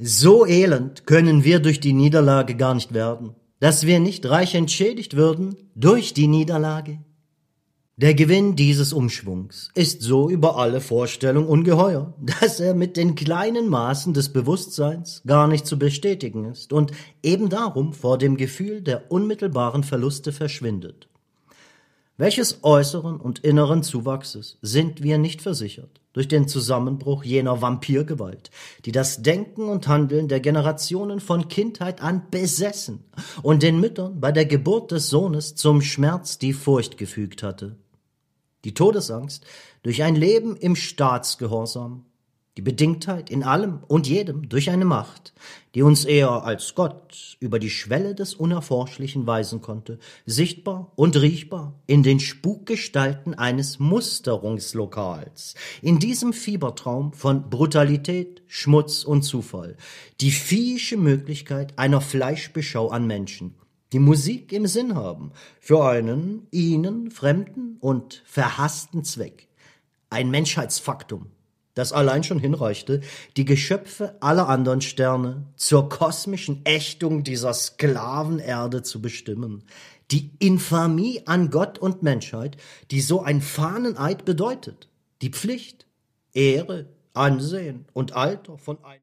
So elend können wir durch die Niederlage gar nicht werden, dass wir nicht reich entschädigt würden durch die Niederlage. Der Gewinn dieses Umschwungs ist so über alle Vorstellung ungeheuer, dass er mit den kleinen Maßen des Bewusstseins gar nicht zu bestätigen ist und eben darum vor dem Gefühl der unmittelbaren Verluste verschwindet. Welches äußeren und inneren Zuwachses sind wir nicht versichert durch den Zusammenbruch jener Vampirgewalt, die das Denken und Handeln der Generationen von Kindheit an besessen und den Müttern bei der Geburt des Sohnes zum Schmerz die Furcht gefügt hatte. Die Todesangst durch ein Leben im Staatsgehorsam, die Bedingtheit in allem und jedem durch eine Macht, die uns eher als Gott über die Schwelle des Unerforschlichen weisen konnte, sichtbar und riechbar in den Spukgestalten eines Musterungslokals, in diesem Fiebertraum von Brutalität, Schmutz und Zufall, die viehische Möglichkeit einer Fleischbeschau an Menschen, die Musik im Sinn haben, für einen ihnen fremden und verhassten Zweck, ein Menschheitsfaktum, das allein schon hinreichte, die Geschöpfe aller anderen Sterne zur kosmischen Ächtung dieser Sklavenerde zu bestimmen. Die Infamie an Gott und Menschheit, die so ein Fahneneid bedeutet. Die Pflicht, Ehre, Ansehen und Alter von einem